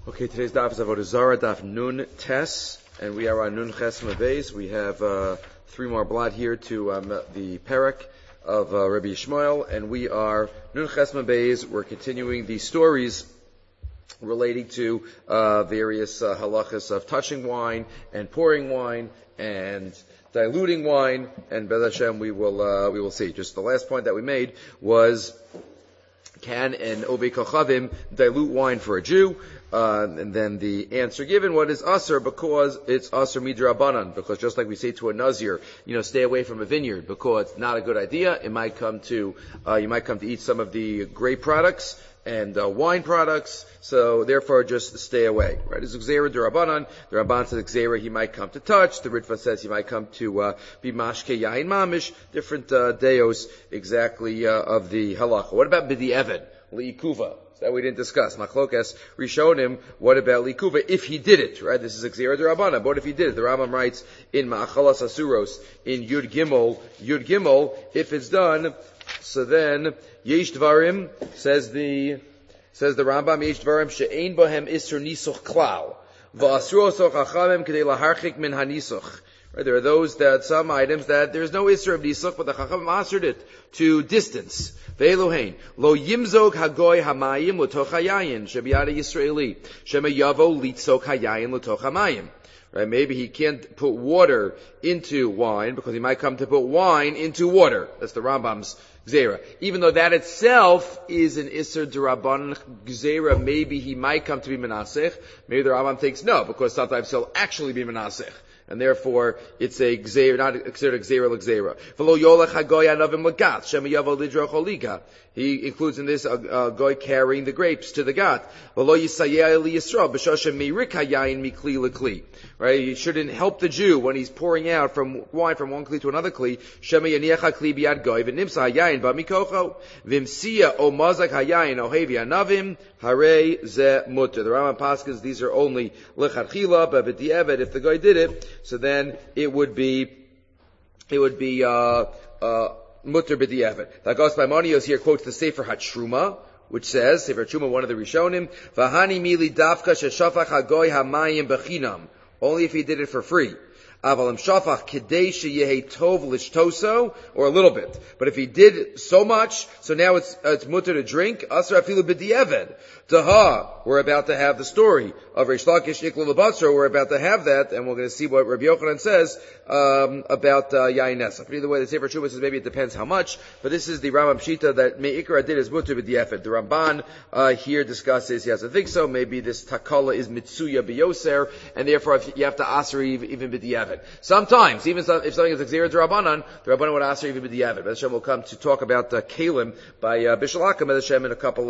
Okay, today's daf is Avodah Zarah, daf Nun Tes, and we are on Nun Ches Beis. We have three more blot here to the Perek of Rabbi Yishmael, and we are Nun Ches Beis. We're continuing the stories relating to various halachas of touching wine and pouring wine and diluting wine, and B'ez Hashem we will see. Just the last point that we made was, can an Ovei Kochavim dilute wine for a Jew? And then the answer given, what is Asr? Because it's Asr Midrabanan. Because just like we say to a Nazir, stay away from a vineyard because it's not a good idea. It might come to, you might come to eat some of the grape products and wine products, so therefore just stay away. Right? It's Gzeira Durabanan. The Ramban says Gzeira he might come to touch. The Ritva says he might come to be Mashke Yain Mamish. Different deos exactly of the halacha. What about B'di Eved? Li'ikuva. That we didn't discuss. Machlokas Rishonim, what about Likuva if he did it, right? This is Gzeira D'Rabbanan, but what if he did it? The Rambam writes in Ma'achalas Asuros, in Yud Gimel, if it's done, so then, Yesh Dvarim, says the Rambam, Yesh Dvarim, She'ein Bohem Isur Nisuch Klal, V'asruosoch Achamim K'dei Laharchik Min HaNisuch. Right, there are some items that there's no Isser of Nisuch, but the Chacham mastered it to distance. Ve'elohein, lo yimzog hagoy hamayim l'toch hayayin, shebiyada Yisraeli, shema yavo litzok hayayin l'toch hamayim. Right, maybe he can't put water into wine because he might come to put wine into water. That's the Rambam's Gzeira. Even though that itself is an Isser D'Rabbanan Gzeira, maybe he might come to be Menasech. Maybe the Rambam thinks no, because sometimes he'll actually be Menasech. And therefore, it's a gzeira, not considered a gzeira l'gzeira. V'lo yolech hagoy anavim l'gat, shem yavo lidroch oliga. He includes in this a goy carrying the grapes to the gat. V'lo yisayeh li Yisrael, b'shoshem mirik hayayin mikli l'kli. Right? He shouldn't help the Jew when he's pouring out from wine from one kli to another kli. Shem yaniach hakli biyad goy, v'nimsa hayayin ba mikocho. V'msiya o mazak hayayin ohevi anavim, hare ze mutter. The Rambam paskins, these are only l'chadchila, but b'di'evet, if the guy did it, so then it would be mutter b'di'evet. Lagos Maimonios here quotes the Sefer HaTruma, which says, Sefer HaTruma, one of the Rishonim, V'hani mili davka sheshafach hagoy hamayim b'chinam. Only if he did it for free. Avalim shafach kedei sheyehi tov lishtoso, or a little bit. But if he did so much, so now it's mutter to drink, asr afilu b'di'eved. Taha, we're about to have the story of Reish Lakish Nikla L'Batzro, we're about to have that, and we're going to see what Rabbi Yochanan says, about, Yain Nesach. But either way, the Sefer Shuvah says maybe it depends how much, but this is the Rambam Shita that Me'ikra did is mutter b'di'eved. The Ramban, here discusses, he doesn't think so, maybe this takala is mitsuya b'yoser, and therefore you have to asr even b'di'eved. Sometimes, even if something is Gzeira D'Rabbanan, the Rabbanan would ask even b'di'eved. B'ez Hashem will come to talk about Kalim by Bishul Hakam B'ez Hashem in a couple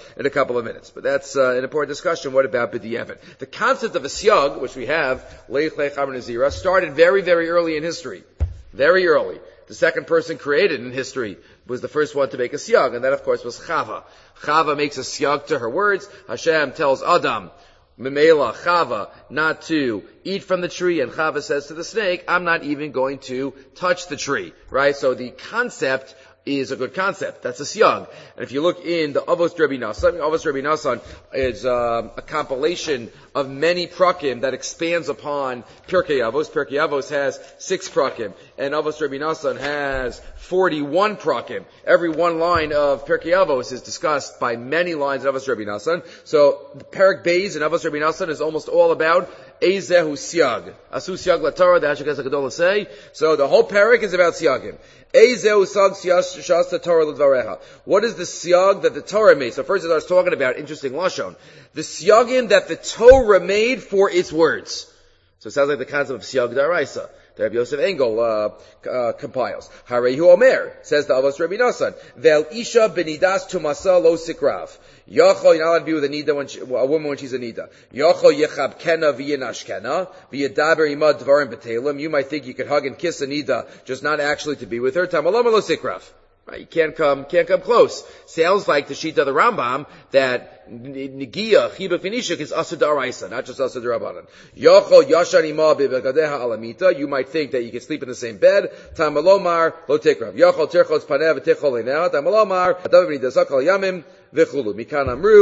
of minutes. But that's an important discussion. What about b'di'eved? The concept of a siyag, which we have, Leich Leich Amar Nazira, started very, very early in history. Very early. The second person created in history was the first one to make a siyag, and that of course was Chava. Chava makes a siyag to her words. Hashem tells Adam, Memela, Chava, not to eat from the tree, and Chava says to the snake, I'm not even going to touch the tree. Right? So the concept is a good concept. That's a siyag. And if you look in the Avos Rabbi Nassan is a compilation of many prakim that expands upon Pirkei Avos. Pirkei Avos has 6 prakim, and Avos Rabbi Nassan has 41 prakim. Every one line of Pirkei Avos is discussed by many lines of Avos Rabbi Nassan. So the Perek Beis in Avos Rabbi Nassan is almost all about Ezehu Siyag. Asu Siyag LaTorah, the Hashkas HaGadol say. So the whole Perek is about Siyagim. Ezehu Siyag Shasta Torah L'Dvareha. What is the Siyag that the Torah made? So first it starts talking about interesting Lashon. The Siyagim that the Torah made for its words. So it sounds like the concept of Siyag D'Araisa that Rabbi Yosef Engel compiles. Harehu Omer, says the Avos Rabbi Nassan, Vel Isha benidas tumasa lo sikrav. Yochel, you're not allowed to be with a woman when she's a nida. Yochel yechab kena v'yinash kena, v'yadaber imad dvarim b'telim. You might think you could hug and kiss a nida, just not actually to be with her. Tamalama lo sikrav. Right, you can't come close. Sounds like the Shita of the Rambam that Nigia, Chibuk V'nishuk is Asur D'Araisa, not just Asur D'Rabbanan. Yochol Yashan Ima B'Begadeha Alamita, you might think that you can sleep in the same bed. Tamalomar Lo Tekrav. Yochol Terchotz Panev V'Techol Einah. Tamalomar Adav V'Nidazak Al Yamim V'Chulu. Mikan Amru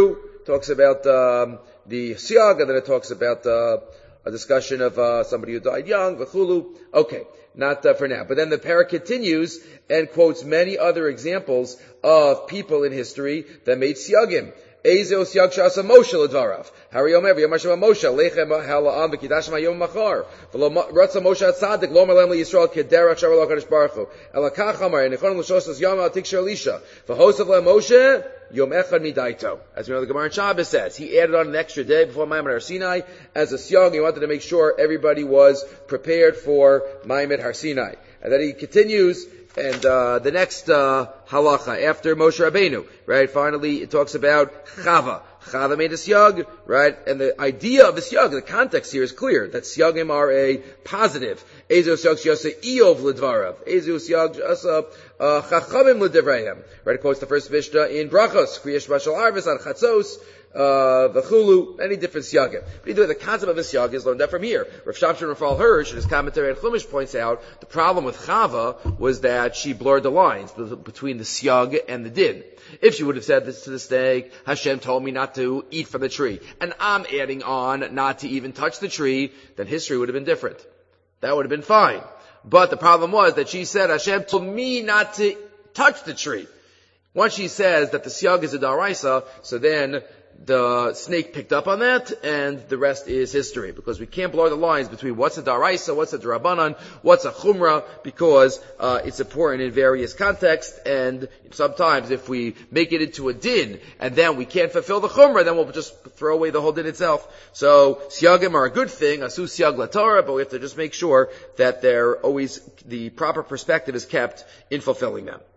talks about the siag, and then it talks about a discussion of somebody who died young, v'chulu. Okay, not for now. But then the parak continues and quotes many other examples of people in history that made siagim. Ezo siag shasa Moshe l'dvarav. Hari Omer v'yamashem Moshe lechem hala'am v'kidash ma'yom machar. V'lo ratza Moshe atzadik lo merlem liYisrael kederach shavar lo kadosh baruch hu. Elakach amar enichon l'shosas yom al tikshar Elisha. V'hosav le Moshe yom echad midaito. As we know, the Gemara in Shabbos says he added on an extra day before Ma'amad Har Sinai as a siag. He wanted to make sure everybody was prepared for Ma'amad Har Sinai. And then he continues. And the next halacha after Moshe Rabbeinu, right? Finally, it talks about Chava. Chava made a siyag, right? And the idea of the siyag, the context here is clear that siyagim are a positive. Ezo siyag sheyasa Iyov l'dvarav. Ezo siyag sheyasa Chachamim l'divrayim. Right? It quotes the first Mishnah in Brachos, Kriyash Mashal Arvis on Chatzos. V'chulu, many different siyagim. But either the concept of a siyag is learned that from here. Rav Shamshon Rafal Hirsch, in his commentary on Chumash, points out the problem with Chava was that she blurred the lines between the siyag and the din. If she would have said this to the snake, Hashem told me not to eat from the tree, and I'm adding on not to even touch the tree, then history would have been different. That would have been fine. But the problem was that she said, Hashem told me not to touch the tree. Once she says that the siyag is a daraisa, so then the snake picked up on that, and the rest is history. Because we can't blur the lines between what's a daraisa, what's a darabanan, what's a chumrah, because it's important in various contexts, and sometimes if we make it into a din, and then we can't fulfill the chumrah, then we'll just throw away the whole din itself. So, siyagim are a good thing, asu siyag la Torah, but we have to just make sure that they're always, the proper perspective is kept in fulfilling them.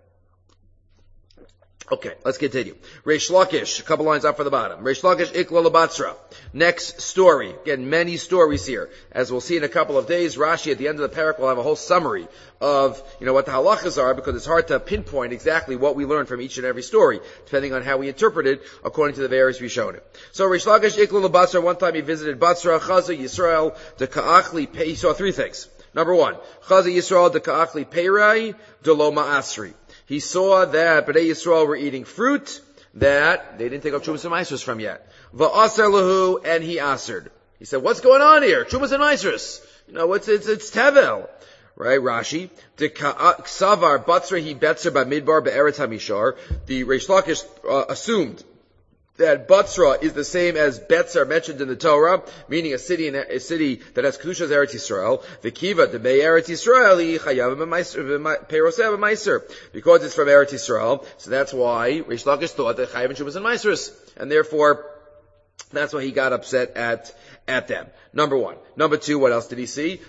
Okay, let's continue. Reish Lakish, a couple lines up from the bottom. Reish Lakish, Ikla Labatzra. Next story. Again, many stories here. As we'll see in a couple of days, Rashi at the end of the parak will have a whole summary of, what the halachas are, because it's hard to pinpoint exactly what we learn from each and every story, depending on how we interpret it, according to the various Rishonim. So Reish Lakish, Ikla Labatzra, one time he visited Batzra, Chaza, Yisrael, the Ka'achli, he saw three things. Number one, Chaza Yisrael, the Ka'achli, Peirai, de lo Ma'asri. He saw that Bnei Yisrael were eating fruit that they didn't take up Trumas and Maasros from yet. Va'aser lahu, and he asered. He said, what's going on here? Trumas and Maasros. It's Tevel. Right, Rashi. The Ksavar Batzra he betzer b'midbar be'eretz hamishar. The Reish Lakish assumed that Batzra is the same as Betzer mentioned in the Torah, meaning a city that has Kedusha's Eretz Yisrael. V'kiva de Eretz Yisrael chayav peiroseh b'maiser, because it's from Eretz Yisrael. So that's why Reish Lakish thought that chayav and shumas and maisers, and therefore that's why he got upset at them. Number one. Number two, what else did he see?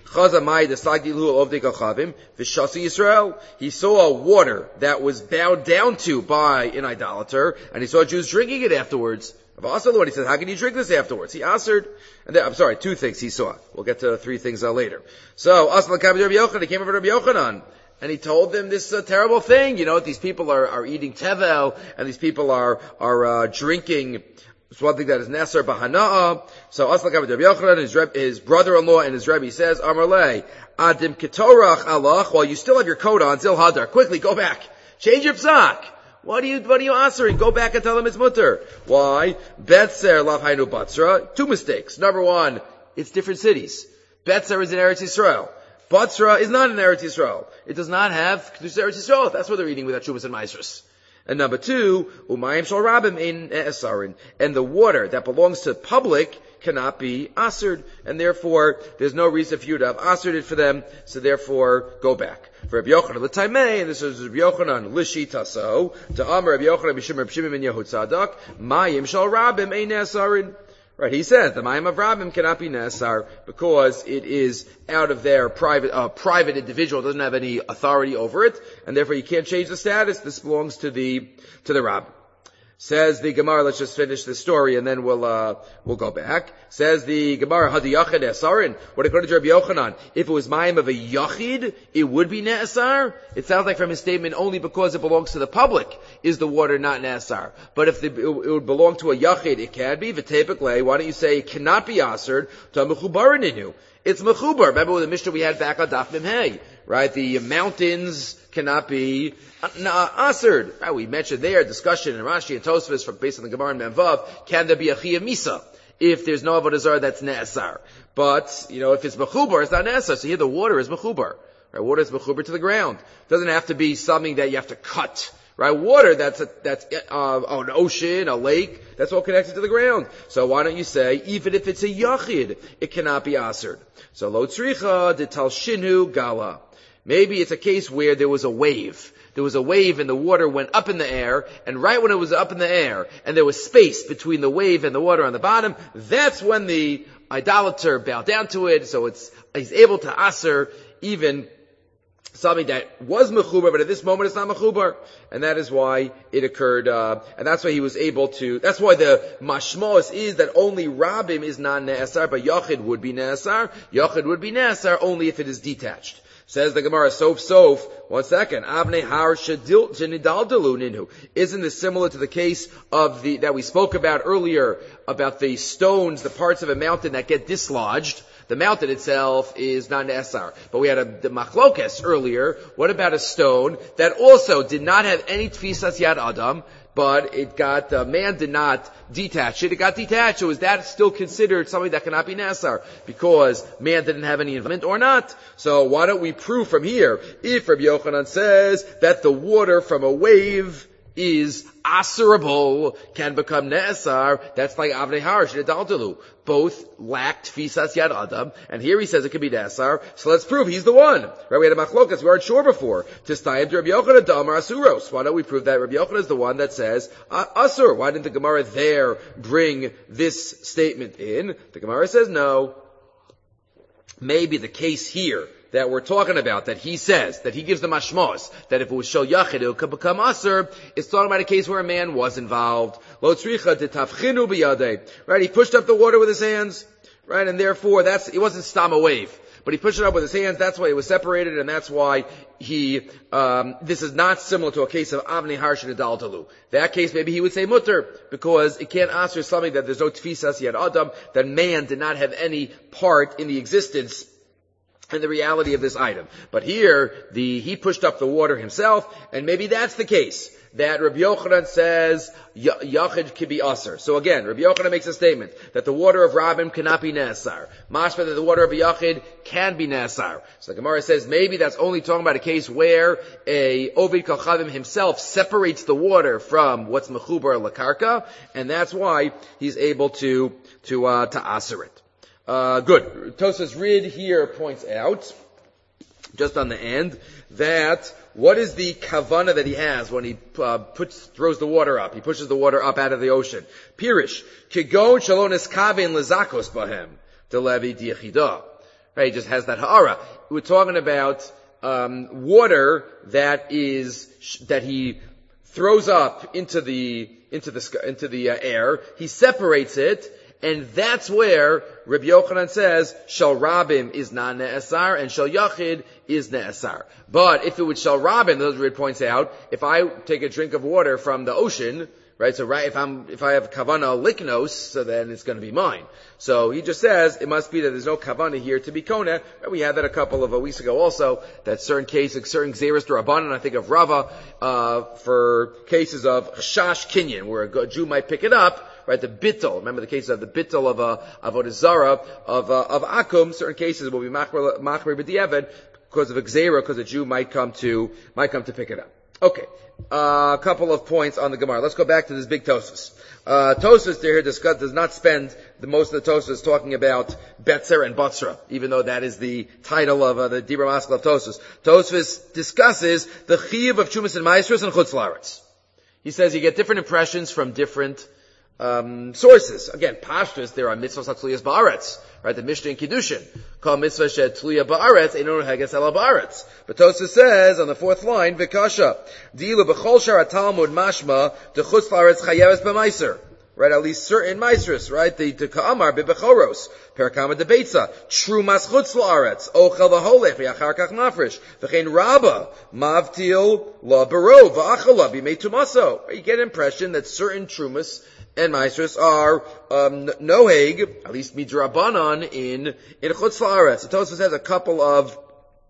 He saw water that was bowed down to by an idolater, and he saw Jews drinking it afterwards. What he said, how can you drink this afterwards? He answered, two things he saw. We'll get to three things later. So, he came over to Rabbi Yochanan, and he told them this terrible thing. These people are eating tevel, and these people are drinking. It's one thing that is Nasser Bahana'a. So Aslakav Rabbi Yochanan, his brother-in-law and his Rebbe says, Amarle, Adim Ketorach Allah, while you still have your coat on, Zil Hadar, quickly go back. Change your psak. What are you answering? Go back and tell them it's mutter. Why? Betzer Lav Hainu Batzra. Two mistakes. Number one, it's different cities. Betzer is in Eretz Yisrael. Batzra is not in Eretz Yisrael. It does not have Kedusha Eretz Yisrael. That's what they're eating without Shumas and Maasros. And number two, umayim shal rabim ein esarin, and the water that belongs to the public cannot be asered, and therefore there's no reason for you to have asered it for them. So therefore, go back. For Rabbi Yochanan l'taimei, and this is Rabbi Yochanan l'shitaso to Amar Rabbi Yochanan b'shem Rabbi Shimon ben Yehutzadak, mayim shal rabim ein esarin. Right, he says the mayim of Rabim cannot be Nesar because it is out of their private individual, doesn't have any authority over it, and therefore you can't change the status. This belongs to the Rabbim. Says the Gemara, let's just finish the story and then we'll go back. Says the Gemara, Hadi Yachid Esarin. What according to Rabbi Yochanan, if it was Mayim of a Yachid, it would be Ne'asar? It sounds like from his statement, only because it belongs to the public is the water not Ne'asar. But if it would belong to a Yachid, it can be. V'tepikle, why don't you say it cannot be Asared to Mechubarin Inu? It's Mechubar. Remember the Mishnah we had back on Daf Mem Hey, right? The mountains cannot be asered. Right? We mentioned there, discussion in Rashi and Tosfos based on the Gemara in Memvav, can there be a chiyuv misa? If there's no avodah zarah, that's ne'asar. But, if it's mechubar, it's not ne'asar. So here the water is mechubar. Right? Water is mechubar to the ground. It doesn't have to be something that you have to cut. Right? Water, that's an ocean, a lake, that's all connected to the ground. So why don't you say, even if it's a yachid, it cannot be asered. So lo tzricha de talshinu gala. Maybe it's a case where there was a wave. There was a wave and the water went up in the air, and right when it was up in the air, and there was space between the wave and the water on the bottom, that's when the idolater bowed down to it, so he's able to aser even something that was mechubar, but at this moment it's not mechubar. And that is why it occurred, and that's why he was able to, that's why the mashmos is that only Rabim is not ne'asar, but Yachid would be ne'asar. Yachid would be ne'asar only if it is detached. Says the Gemara, sof, 1 second. Avnei har shenidaldalu ninu. Isn't this similar to the case of that we spoke about earlier, about the stones, the parts of a mountain that get dislodged? The mountain itself is not ne'asar. But we had the machlokes earlier. What about a stone that also did not have any tfisas yad adam, but man did not detach it. It got detached. So is that still considered something that cannot be ne'asar? Because man didn't have any involvement or not? So why don't we prove from here, if Rabbi Yochanan says that the water from a wave is aserable, can become ne'asar, that's like Avnei har shenidaldalu. Both lacked tfisas yad adam, and here he says it could be ne'asar, so let's prove he's the one. Right, we had a machlokas, we weren't sure before. Tistayim to Rabbi Yochanan damar asuros. Why don't we prove that Rabbi Yochanan is the one that says asur? Why didn't the Gemara there bring this statement in? The Gemara says no. Maybe the case here that we're talking about, that he says, that he gives the mashmos, that if it was shel yachid, it could become aser, it's talking about a case where a man was involved. Lo tzricha de tavchinu biyadei. Right, he pushed up the water with his hands, right, and therefore it wasn't stam a wave, but he pushed it up with his hands, that's why it was separated, and that's why this is not similar to a case of avnei har shenidaldalu. That case, maybe he would say mutter, because it can't aser something that there's no tfisas yad adam, that man did not have any part in the existence and the reality of this item. But here, he pushed up the water himself, and maybe that's the case, that Rabbi Yochanan says, Yachid can be aser. So again, Rabbi Yochanan makes a statement, that the water of Rabim cannot be ne'asar. Mashma that the water of a Yachid can be ne'asar. So the Gemara says, maybe that's only talking about a case where a Ovid Kochavim himself separates the water from what's mechubar lakarka, and that's why he's able to aser it. Good. Tosas Rid here points out, just on the end, that what is the kavana that he has when he throws the water up? He pushes the water up out of the ocean. Pirish, kigon shalonis kaven lezakos bahem delevi diachida. Right, he just has that ha'ara. We're talking about water that he throws up into the air. He separates it. And that's where Rabbi Yochanan says, Shal Rabim is not Ne'asar, and Shal Yachid is Ne'asar. But if it was Shal Rabim, the Rid points out, if I take a drink of water from the ocean, right, so if I have Kavana Liknos, so then it's going to be mine. So he just says, it must be that there's no Kavana here to be Kona. And we had that a couple of weeks ago also, that certain cases, certain Xeris D'Rabbanan, I think of Rava, for cases of Chash Kinyan, where a Jew might pick it up, right, the bittul. Remember the case of the bittul of avodah zarah, of akum. Certain cases will be machmer b'diavad because of a gzeira, because a Jew might come to pick it up. Okay, a couple of points on the Gemara. Let's go back to this big Tosfos. Tosfos here does not spend the most of the Tosfos talking about Betzer and Batzra, even though that is the title of the Dibra Maskal of Tosfos. Tosfos discusses the chiyuv of Chumas and Maasros and Chutz La'aretz. He says you get different impressions from different sources. Again, Pashtus, there are mitzvahs hatzliyas ba'aretz, right? The Mishnah in Kiddushin, called mitzvah shetliya ba'aretz, einonu heges ela ba'aretz. But Tosfos says, on the 4th line, v'kasha, dilu b'chol shar talmud mashma, de chutz la'aretz chayeves b'maiser. Right, at least certain maestros, right? The ka'amar bebechoros, perakama debeitza, trumas chutz la'aretz, ochel v'holech, v'yachar kach nafresh, v'chein rabba, mavtil la baro, v'achala b'mei tumaso. You get an impression that certain trumas and maestros are noheg, at least midrabanan in chutz la'aretz. So Tosfos has a couple of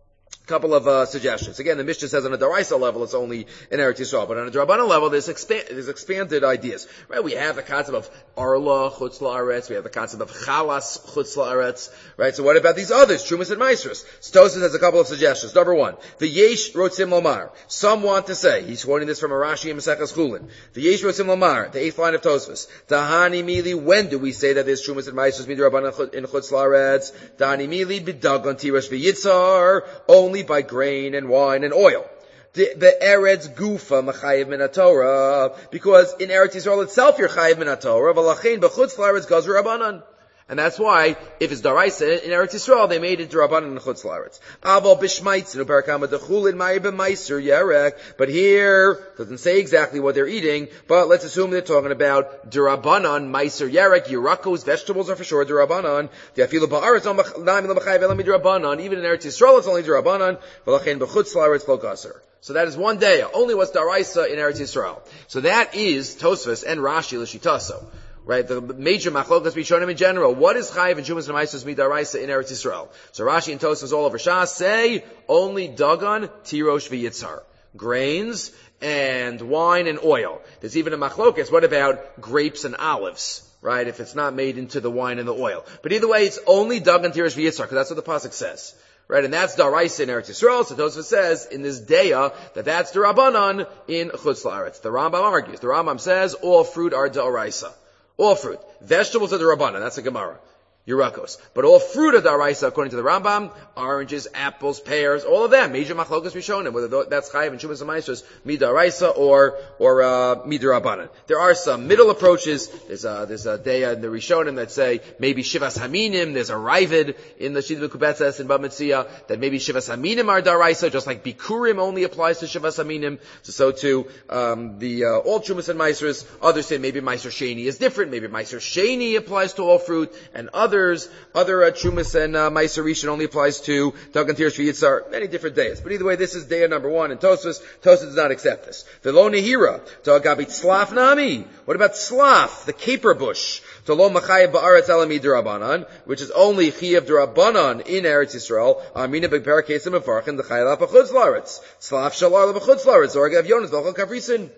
Couple of suggestions. Again, the Mishnah says on a Daraisa level it's only in Eretz Yisrael, but on a Drabanan level there's expanded ideas. Right? We have the concept of Arla Chutz La'aretz, we have the concept of Chalas Chutz La'aretz. Right? So what about these others, Trumas and Maasros? Tosfos has a couple of suggestions. Number one, the Yesh Rotzim Lomar. Some want to say, he's quoting this from a Rashi and Maseches Chulin. The Yesh Rotzim Lomar, the 8th line of Tosfos. Tahani Mili, when do we say that there's Trumas and Maasros midrabanan in Chutz La'aretz? Tahani Mili b'dagon tirash v'yitzar, only by grain and wine and oil. The Eretz Gufa Machayev Min HaTorah, because in Eretz Yisrael itself you're Chayev Min HaTorah, v'lachein b'chutz la'aretz Gazur Rabbanan. And that's why, if it's Daraisa in Eretz Yisrael, they made it Rabbanan and Chutz La'aretz. Aval b'shmaitzin u'parakama dechulin ma'ir b'maiser yerek. But here, doesn't say exactly what they're eating, but let's assume they're talking about Durabanan, maiser yerek, Yerakos, vegetables are for sure Durabanan. The afilu ba'aretz on na'im l'machayev elami Durabanan. Even in Eretz Yisrael, it's only Durabanan. V'lachein b'chutz La'aretz lo gaser. So that is one day, only what's Daraisa in Eretz Yisrael. So that is Tosfos and Rashi l'shitaso. Right, the major machlokas we shown him in general. What is chayiv and shumas and maisos midaraisa in Eretz Yisrael? So Rashi and Tosfos all over Shas say only dagan, tirosh v'yitzar, grains and wine and oil. There's even a machlokas. What about grapes and olives? Right, if it's not made into the wine and the oil. But either way, it's only dagan, tirosh v'yitzar, because that's what the pasuk says. Right, and that's daraisa in Eretz Yisrael. So Tosfos says in this deya that's derabanan in Chutz La'aretz. The Rambam argues. The Rambam says all fruit are daraisa. All fruit. Vegetables are the Rabbanan. That's a Gemara. Yerakos. But all fruit are daraisa according to the Rambam. Oranges, apples, pears, all of them. Major machlokas we shown him, whether that's chayiv and shumas and maasros, midaraisa or midarabanan. There are some middle approaches. There's a day in the Rishonim that say maybe shivas haminim. There's a Ravid in the Shidduch Kubetzes in Bava Metzia that maybe shivas haminim are daraisa, just like bikurim only applies to shivas haminim. So too, all shumas and maasros. Others say maybe meiser sheni is different. Maybe meiser sheni applies to all fruit, and other Trumas and Meiser Rishon only applies to Dagan Tirish V'Yitzar, many different days. But either way, this is day number one, and Tosfos does not accept this. V'lo Nehira, to Agabit Slaf Nami. What about Slaf, the caper bush? To Lo Machayev Ba'aretz Elami D'Rabanan, which is only Chiyav D'Rabanan in Eretz Yisrael, Amina B'Per Kesim Mefarchen, the Chayav B'Chutz La'aretz. Slaf Shalar B'Chutz La'aretz, Zorgav Yonas V'Chol Kavrisin.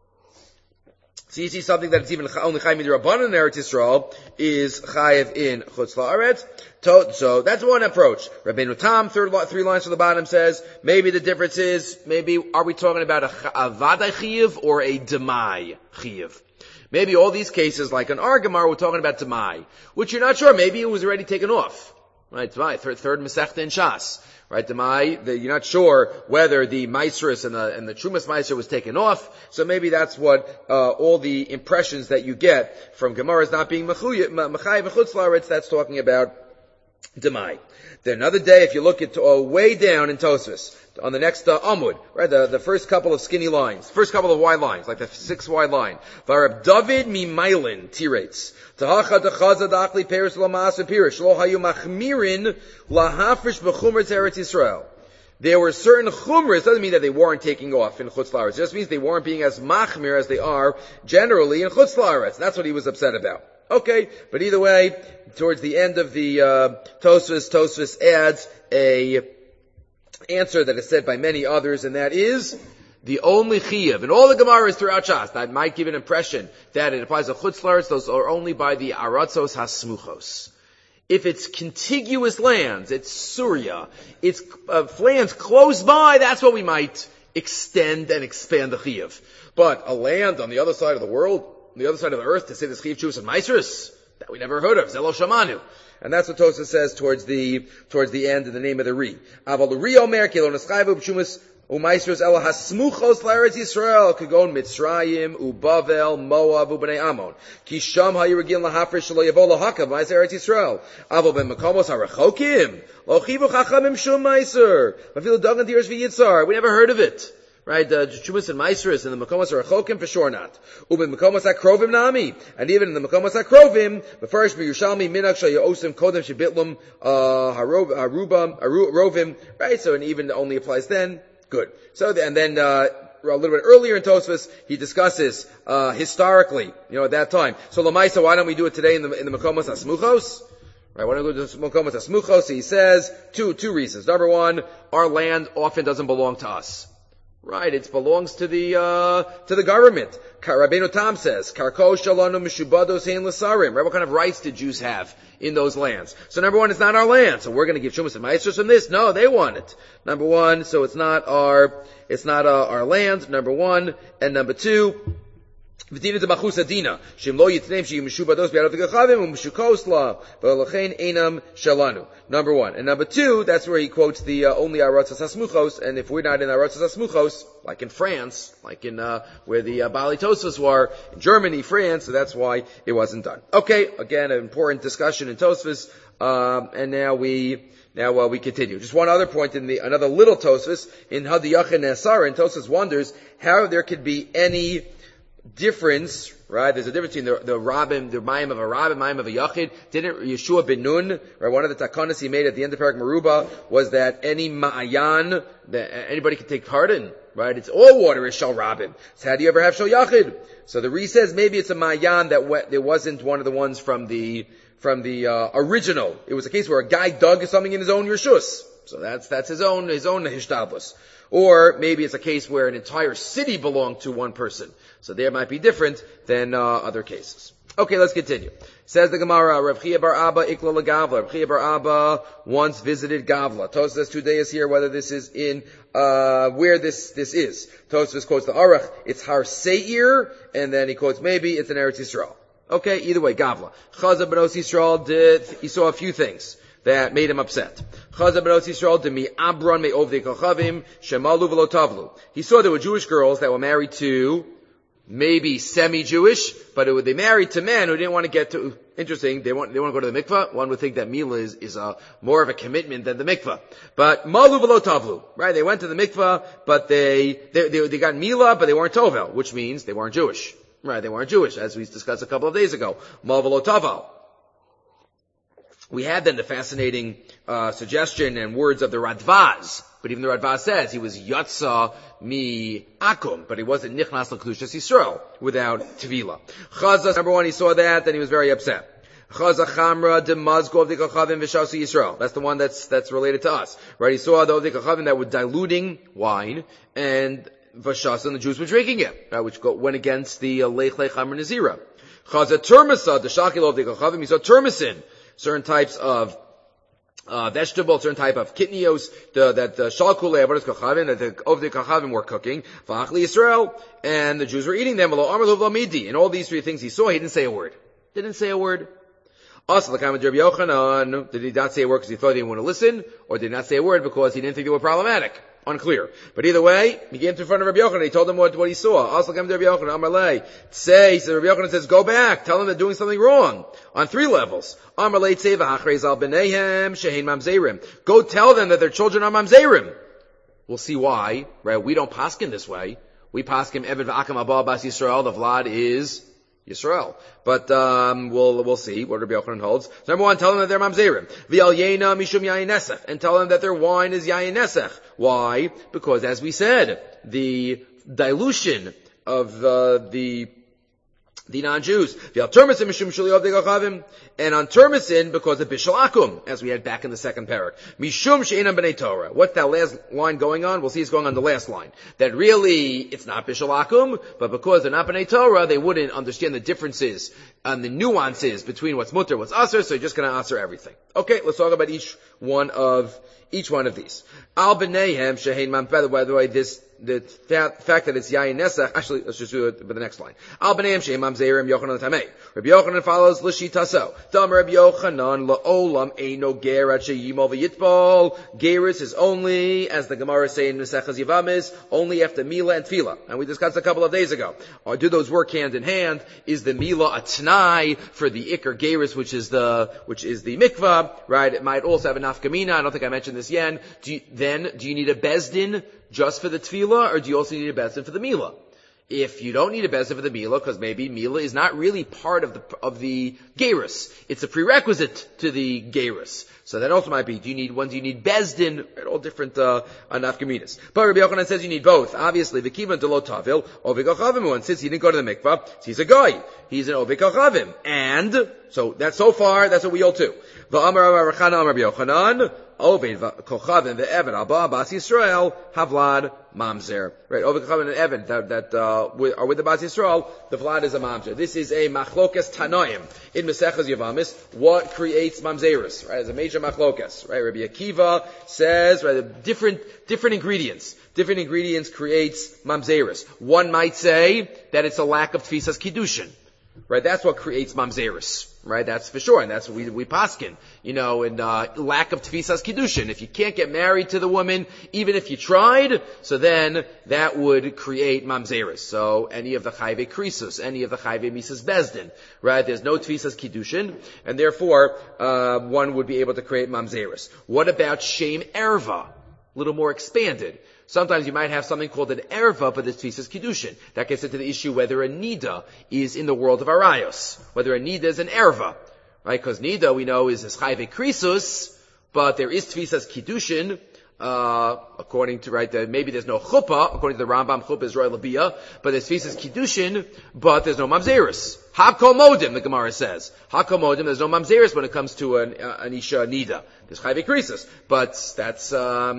So you see something that it's even only Chayiv D'Rabanan in Eretz Yisrael is Chayiv in Chutz La'aretz. So that's one approach. Rabbeinu Tam, three lines from the bottom says, maybe the difference is, are we talking about a Vadai Chiyiv or a Demai Chiyiv? Maybe all these cases, like an Argamar, we're talking about Demai, which you're not sure, maybe it was already taken off. Right, Demai, third Masechta in Shas. Right, Demai, you're not sure whether the Maasros and the Trumas Meiser was taken off, so maybe that's what, all the impressions that you get from Gemara's not being Mechayiv and Chutz La'aretz, that's talking about Demai. Then another day, if you look at, way down in Tosfos, on the next Amud, right, the first couple of skinny lines, first couple of wide lines, like the 6 wide line. Varab David Mimailin tirates. Tahacha dechaza dachli peris lamas and pirish lo hayu machmirin lahafrish b'chumras Eretz Yisrael. There were certain chumras, doesn't mean that they weren't taking off in Chutz La'aretz. It just means they weren't being as machmir as they are generally in Chutz La'aretz. That's what he was upset about. Okay, but either way, towards the end of the Tosfos adds a answer that is said by many others, and that is the only chiyuv. And all the Gemaras throughout Shas, that might give an impression that it applies to Chutz La'aretz, those are only by the Aratzos HaSmuchos. If it's contiguous lands, it's Surya, it's lands close by, that's what we might extend and expand the chiyuv. But a land on the other side of the world, on the other side of the earth, to say this chiyuv Chuvas and Maasros, that we never heard of, Zelo Shamanu. And that's what Tosfos says towards the end in the name of the Ri. Aval the Ri Omer, Kilo Neschayvu B'Shumas U'Maasros Ela Hasmuchos L'Eretz Yisrael, Kagon Mitzrayim, U'Bavel, Moab, U'Bnei Ammon. Ki Sham HaYiragin L'Hafresh Shelo Yavo L'Hakav, Ma'aser Eretz Yisrael. Aval Ben Makomos HaRechokim, Lo Chivu Chachamim Shum Ma'aser, Mafilu Dagan Tirish V'Yitzar. We never heard of it. Right, the Chumas and Maasros and the Makomos are Rechokim for sure not. Uben Makomos HaKrovim Nami. And even in the Makomos HaKrovim, the first Yerushalmi Minach Shayosim Kodem Shebitlum Rovim. Right, so and even only applies then. Good. So and then a little bit earlier in Tosfos, he discusses historically, at that time. So Lamaisa, why don't we do it today in the Makomos HaSmuchos? Right, when I go to Mokomos Asmuchos, he says two reasons. Number one, our land often doesn't belong to us. Right, it belongs to the government. Rabbeinu Tam says, Karko shalanu mishubados hein l'sarim. Right, what kind of rights did Jews have in those lands? So number one, it's not our land. So we're going to give Shumas and Maestros from this? No, they want it. Number one, so it's not our land, number one. And number two, V'dina d'machus adina, shem lo yitneim sheyim mishubados b'yarot v'gachavim u'mishukos la, v'alachein einam shalanu. Number one. And number two, that's where he quotes the only Aratzas Hasmuchos, and if we're not in Aratzas Hasmuchos, like in France, like in where the Bali Tosfos were, in Germany, France, so that's why it wasn't done. Okay, again, an important discussion in Tosfos, and now we continue. Just one other point in another little Tosfos, in Hadiyachin Nesar, and Tosfos wonders how there could be any difference, right? There's a difference between the Rabbim, the Mayim of a Rabbim, Mayim of a Yachid. Didn't Yeshua ben Nun, right? One of the takanas he made at the end of Parak Meruba was that any Ma'ayan, that anybody can take part in, right? It's all water is Shal Rabbim. So how do you ever have Shal Yachid? So the Re says maybe it's a Ma'ayan that there wasn't one of the ones from the original. It was a case where a guy dug something in his own Yershus. So that's his own Hishtadlus. Or maybe it's a case where an entire city belonged to one person. So there might be different than other cases. Okay, let's continue. Says the Gemara, Rav Chia bar Abba ikla legavla. Rav Chia bar Abba once visited Gavla. Tosfos today is here whether this is in where this is. Tosfos quotes the Aruch, it's Har Seir, and then he quotes maybe it's in Eretz Yisrael. Okay, either way, Gavla. Chaza benos Yisrael he saw a few things that made him upset. Chaza benos Yisrael demi Abron me ovdei kochavim shemalu v'lo tavlu. He saw there were Jewish girls that were married to maybe semi-Jewish, but they married to men who didn't want to get to, interesting, they want to go to the mikvah. One would think that Mila is more of a commitment than the mikvah. But malu v'lo tavlu, right? They went to the mikvah, but they got Mila, but they weren't Tovel, which means they weren't Jewish. Right, they weren't Jewish, as we discussed a couple of days ago. Mal v'lo tavel. We had then the fascinating suggestion and words of the Radvaz. But even the Radvaz says he was Yatsa mi Akum, but he wasn't Nichnas l'Kedushas Yisrael without Tvila. Chaza, number one, he saw that, then he was very upset. Chaza chamra de mazgov de kachavim v'shasi Yisrael. That's the one that's related to us. Right, he saw the kachavim that were diluting wine, and Vashas, and the Jews were drinking it, which went against the Lech Hamar Nazira. Chaza termasa, the shakil of the kachavim, he saw termasin, certain types of vegetables, certain type of kitnios, that the shalkule avodas kachavim, that the ovdei kachavim were cooking, v'achli Yisrael, and the Jews were eating them. And all these three things he saw, he didn't say a word. Also, the comment of Rabbi Yochanan, did he not say a word because he thought he didn't want to listen, or did he not say a word because he didn't think they were problematic? Unclear. But either way, he came to front of Rabbi Yochanan, he told him what he saw. Also, come to Rabbi Yochanan, Amar Lei. He said, Rabbi Yochanan says, go back, tell them they're doing something wrong. On three levels. Amar Lei Tzeva, Hachrez al B'neihem, Shehein Mamzerim. Go tell them that their children are Mamzerim. We'll see why, right? We don't paskin this way. We paskin Eved V'akam Abba Bas Yisrael, the Vlad is Yisrael. But, we'll see what Rabbi Yochanan holds. So number one, tell them that they're mamzerim. V'al yena mishum yayin nesech. And tell them that their wine is yayin nesech. Why? Because as we said, the dilution of, the non-Jews. V'al termasin mishum shuli of the and on termasin because of bishul akum, as we had back in the second parak. Mishum she'enam b'nei Torah. What's that last line going on? We'll see it's going on the last line. That really, it's not bishul akum, but because they're not b'nei Torah, they wouldn't understand the differences and the nuances between what's mutter, what's aser, so you're just gonna aser everything. Okay, let's talk about each one of these. Al b'neihem she'ein mam, by the way, the fact that it's yayin nesach, actually, let's just do it with the next line. Al b'neihem she'ein mamzerim Yochanan tamei. Rabbi Yochanan follows l'shitaso. Dam Rabbi Yochanan la'olam eino gerat she'yimol v'yitbol. Geras is only, as the Gemara say in Mesechas Yevamos, only after Mila and Tefillah. And we discussed a couple of days ago. Or do those work hand in hand? Is the Mila a t'nai for the Iker Geras, which is the mikvah, right? It might also have a nafkamina. I don't think I mentioned this yet. Do you need a bezdin just for the Tefillah, or do you also need a bezdin for the Mila? If you don't need a bezdin for the mila, because maybe mila is not really part of the gerus, it's a prerequisite to the gerus. So that also might be, do you need bezdin? Right, all different nafkaminas. But Rabbi Yochanan says you need both. Obviously, the kivan delot tavil ovik achavim. And since he didn't go to the mikvah, he's a guy. He's an ovik achavim, and so that's what we all do. V'amar Rechana Amar Rabbi Yochanan. Oved Kochavim ve'Evan Abba Bas Yisrael have Vlad Mamzer. Right, Oved Kochavim and Evan that are with the Bas Yisrael, the Vlad is a Mamzer. This is a Machlokas Tanoim in Mesechus Yavamis. What creates Mamzerus? Right, it's a major Machlokas. Right, Rabbi Akiva says, right, different ingredients. Different ingredients creates Mamzerus. One might say that it's a lack of Tfisas Kiddushin. Right, that's what creates mamzerus. Right, that's for sure, and that's what we paskin. In lack of tfisas kiddushin. If you can't get married to the woman, even if you tried, so then that would create mamzerus. So any of the chayve krisus, any of the chayve misas bezdin. Right, there's no tfisas kiddushin, and therefore one would be able to create mamzerus. What about shem erva? A little more expanded. Sometimes you might have something called an erva, but there's tfisas kiddushin. That gets into the issue whether a nida is in the world of arayos, whether a nida is an erva, right? Because nida we know is chayve krisus, but there is tfisas kiddushin. According to maybe there's no chuppah. According to the Rambam, chuppah is roy labiyah, but there's tfisas kiddushin, but there's no mamzerus. Hakol modim, the Gemara says. Hakol modim, there's no mamzerus when it comes to an isha nida. There's chayve krisus, but that's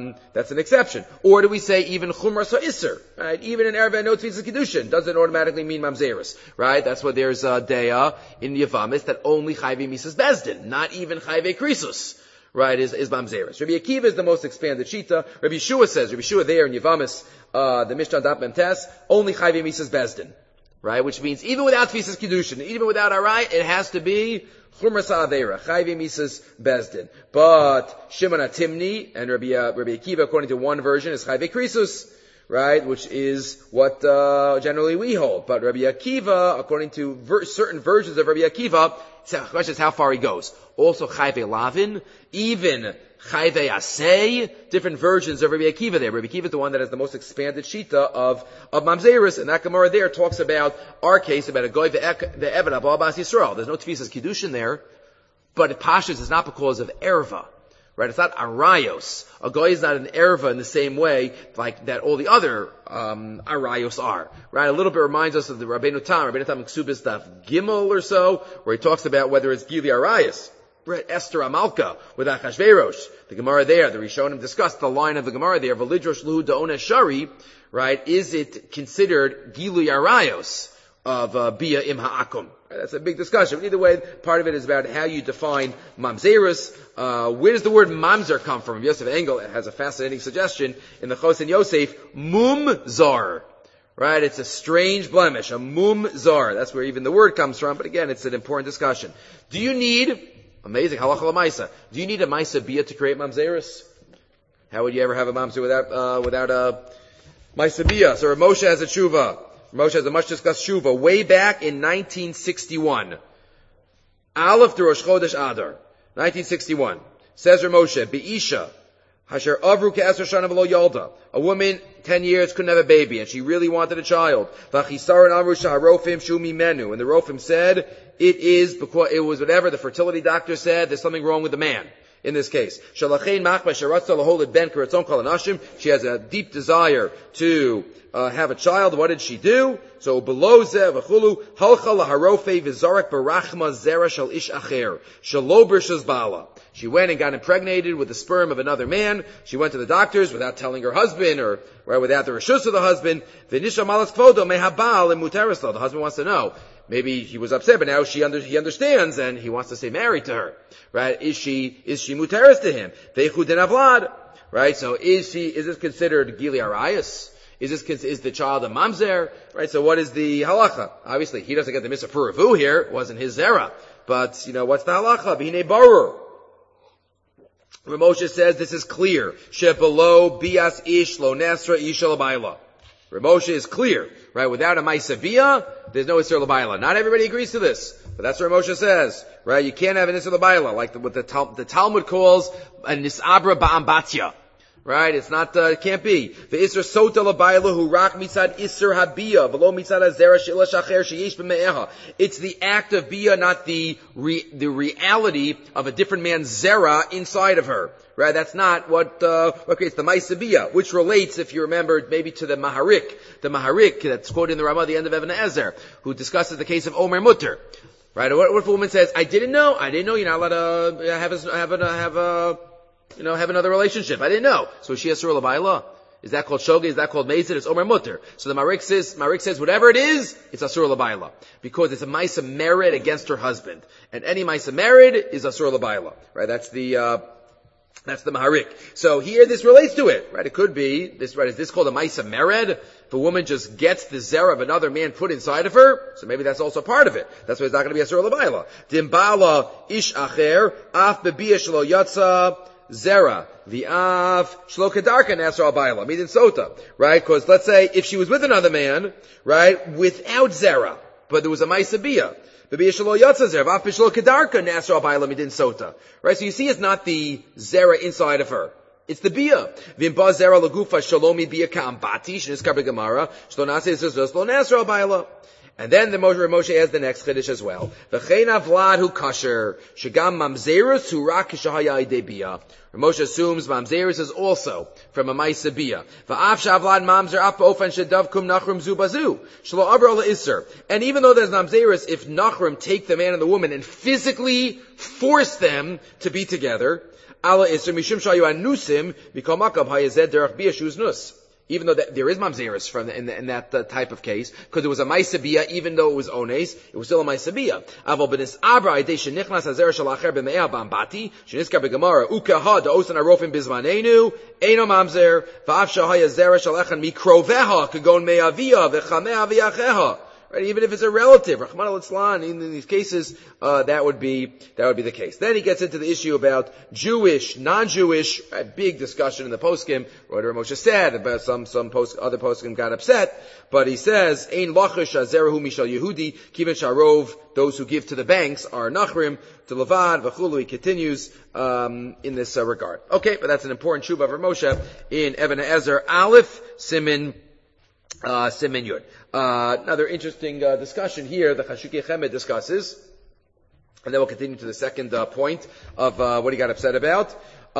an exception. Or do we say even chumras ha'isser, right? Even an erva no tfisas kiddushin doesn't automatically mean mamzerus, right? That's why there's a deya in the Yavamis that only chayve misas bezdin, not even chayve krisus. Right, is mamzerus. Rabbi Akiva is the most expanded shita. Rabbi Yeshua there in Yavamis, the Mishnah Daf Mem Tes, only chayve misas bezdin. Right, which means even without tfisas kiddushin, even without aray, it has to be chumras ha'avera, chayve misas bezdin. But Shimon HaTimni and Rabbi Akiva, according to one version, is chayve krisus. Right, which is what generally we hold. But Rabbi Akiva, according to certain versions of Rabbi Akiva, the question is how far he goes. Also chayve lavin, even chayve asay, different versions of Rabbi Akiva there. Rabbi Akiva is the one that has the most expanded shita of mamzerus, and that Gemara there talks about our case about a goy the Evan Abba Bas Yisrael. There's no tfisas kiddushin there, but pashas is not because of erva. Right, it's not arayos. A goy is not an erva in the same way like that all the other arayos are. Right, a little bit reminds us of the Rabbeinu Tam Ksubis Daf Gimel or so, where he talks about whether it's gili arayos. Right, Esther Amalka with Achashverosh. The Gemara there, the Rishonim discussed the line of the Gemara there, V'lidrosh luhu da'ona shari. Right, is it considered gili arayos of bia im ha'akum? That's a big discussion. But either way, part of it is about how you define mamzerus. Where does the word mamzer come from? Yosef Engel has a fascinating suggestion in the Chosin Yosef, mumzar. Right? It's a strange blemish, a mumzar. That's where even the word comes from. But again, it's an important discussion. Do you need, amazing, halacha l'maisa, do you need a maisa bia to create mamzerus? How would you ever have a mamzer without a maisa bia? So Moshe has a tshuva. Moshe has a much discussed shuva way back in 1961. Aleph de Rosh Chodesh Adar, 1961. Says Moshe, Be'isha, Hasher Avru Ke'esr Shana V'lo Yolda. A woman, 10 years, couldn't have a baby, and she really wanted a child. V'chisaron Amru Shaharofim Shumi Menu. And the Rofim said, it is because it was whatever the fertility doctor said, there's something wrong with the man. In this case, she has a deep desire to have a child. What did she do? So below v'chulu halcha laharofe v'zarak barachma zera shel ish acher shelo b'rshus bala. She went and got impregnated with the sperm of another man. She went to the doctors without telling her husband or without the reshus of the husband. V'nisha malas kvodo mehabal and muteris. The husband wants to know. Maybe he was upset, but now he understands and he wants to stay married to her. Right? Is she muteris to him? Veichu den avlad. Right? So is this considered gili arayos? Is the child a mamzer? Right? So what is the halacha? Obviously, he doesn't get the mitzvah puravu here. It wasn't his zera. But, what's the halacha? B'hinei barur. Ramosha says this is clear. Shebelo bias ish lo nesra ish l'bayla. Ramosha is clear. Right? Without a maisa bia, there's no Isser L'Bayla. Not everybody agrees to this, but that's what Moshe says. Right? You can't have an Isser L'Bayla, like what the Talmud calls a Nisabra Ba'ambatya. Right? It's not, it can't be. The Isser Sota Labayla who rak mitzad Isser Habiyah, velo mitzad Azera Sheila Shacher Sheyesh B'me'eha. It's the act of Biyah, not the reality of a different man's Zera inside of her. Right? That's not what creates the Maisa Biyah, which relates, if you remember, maybe to the Maharik. The Maharik that's quoted in the Ramah at the end of Even Ezer, who discusses the case of Omer Mutter. Right? What if a woman says, I didn't know you're not allowed to have another relationship. I didn't know. So is she Asur L'Bayla? Is that called Shogeg? Is that called Meitzid? It's Omer Mutter. So the Marik says whatever it is, it's Asur L'Bayla. Because it's a Maisa Mered against her husband. And any Maisa Mered is Asur L'Bayla. Right? That's the Maharik. So here this relates to it. Right? It could be, is this called a Maisa Mered? If a woman just gets the zera of another man put inside of her, so maybe that's also part of it. That's why it's not going to be Asur L'Bayla. Dimbala ish acher, af bebiyah shelo yatsa, Zera, the Av, Shlo Kedarka, Nasr Abayla, Midin Sota, right? Because let's say if she was with another man, right, without Zera, but there was a Maisa Biyah, Bebiyah Shlo Yatza Zera, Av Shlo Kedarka, Nasr Abayla, Midin Sota, right? So you see it's not the Zera inside of her. It's the Biyah. Vimba Zera Lagufa Shalomi Biyah Ka'ambati, Shniskar Begamara, Shlo Nase Shlo Nasr Abayla. And then the Moshe has the next chiddush as well. V'cheina vlad hu kasher shegam mamzerus hu rak shahaya idebiyah. Moshe assumes mamzerus is also from a ma'isa biyah. V'af shavlad mamzer ap ofen shedav kum nachrum zu bazu shlo abra le'isser. And even though there's mamzerus, if nachrum take the man and the woman and physically force them to be together, ala isser mishum shayu anusim mikol makam hayazed derech biyah shuz nus. Even though there is mamzeris in that type of case, because it was a ma'isabiyah, even though it was ones, it was still a ma'isabiyah. Avol benis abra idei shenichnas hazer shalacher b'me'ah b'ambati sheniskar b'gemara ukeha da'osan arofim bizmanenu eino mamzer v'af shahaya zera shalechan mikroveha kagon me'aviyah v'chamea v'yacheha. Right, even if it's a relative, Rahman al-Islan, in these cases, that would be the case. Then he gets into the issue about Jewish, non-Jewish, a big discussion in the poskim. What Moshe said about other poskim got upset, but he says, Ein lachish azerahu mishal Yehudi, kiven sharov, those who give to the banks are nachrim, to Levad, v'chulu, he continues, in this regard. Okay, but that's an important shuvah for Moshe in Even Ezer, Aleph, Simin Yud. Another interesting discussion here, the Chashukei Chemed discusses, and then we'll continue to the second point of what he got upset about.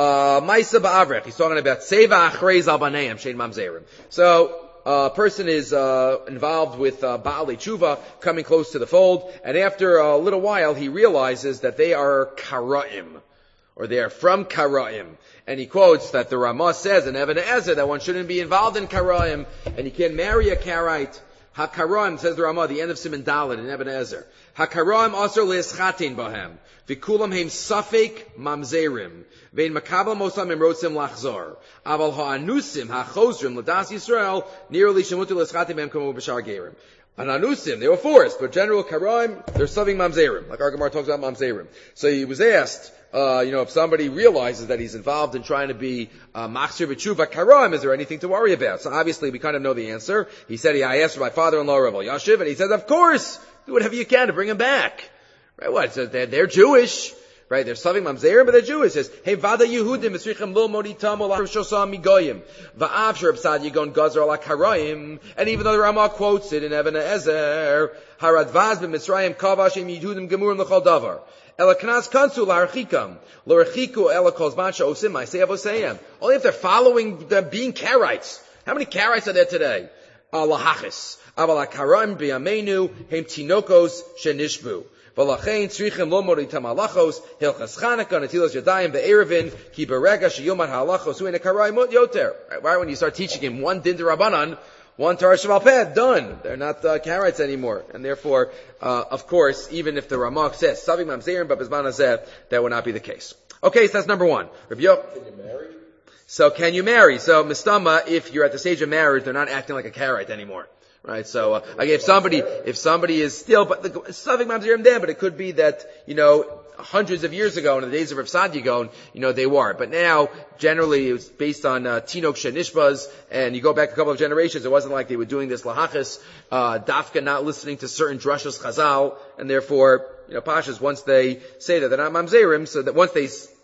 Maisa ba'avrech, he's talking about Seva Achrei Zal Baneim, Shein Mamzerim. So, a person is involved with Ba'alei Tshuva, coming close to the fold, and after a little while he realizes that they are Kara'im, or they are from Kara'im. And he quotes that the Ramah says in Even Ezer that one shouldn't be involved in Kara'im, and you can't marry a Karite. HaKara'im, says the Ramah, the end of Siman Dalet in Even Ezer. HaKara'im asur le'eschatin bahem. V'kulam heim safek mamzerim. Vein makabel mosam im rotzim lachzor. Aval ha'anusim ha'chozrim l'das Yisrael nearly shemutu le'eschatin bahem kamu b'shar gerim. And Anusim, they were forced, but general Kara'im, they're serving mamzerim. Like our Gemara talks about mamzerim. So he was asked, if somebody realizes that he's involved in trying to be machzir b'tshuva Kara'im, is there anything to worry about? So obviously we kind of know the answer. He said, I asked for my father-in-law, Rav Yashiv, and he says, of course, do whatever you can to bring him back. Right? What? So they're Jewish. Right, they're serving mamzerim, but they're Jewish. It says, "Hey, vada Yehudim esrichem lo moditam olach shosam migoyim va'av sherabsad yigon gazer ala karayim." And even though the Ramah quotes it in Even Ezer, haradvaz b'Mitzrayim kavash im Yehudim gemurim l'chol davar. Ela knas kansu la'archikam lo archiku ela kol zman she'osim ma'aseh avoseihem. Only if they're following them being Karaites. How many Karaites are there today? Lahachis. Aval ha'karayim b'yameinu hem tinokos shenishbu. V'lachein tzrichem lo moritam halachos hilchas Chanukah netilas yadayim be'erevin ki berega sheyomad halachos hu in a karai mut yoter. Right, when you start teaching him one din d'Rabbanan, one Torah Shemal Peh, done. They're not Karaites anymore, and therefore, of course, even if the Ramah says saving mamzerim but bezman hazeh, that would not be the case. Okay, so that's number one. Can you marry? So can you marry? So mistama, if you're at the stage of marriage, they're not acting like a Karaite anymore. Right, so again, if somebody is still, but the Safek Mamzerim there, but it could be that hundreds of years ago, in the days of Rav Sadia Gaon, they were. But now, generally, it was based on Tinok Shenishbaz, and you go back a couple of generations, it wasn't like they were doing this lahachas, dafka, not listening to certain drashas chazal, and therefore, Pashas, once they say that they're not mamzerim, so that once they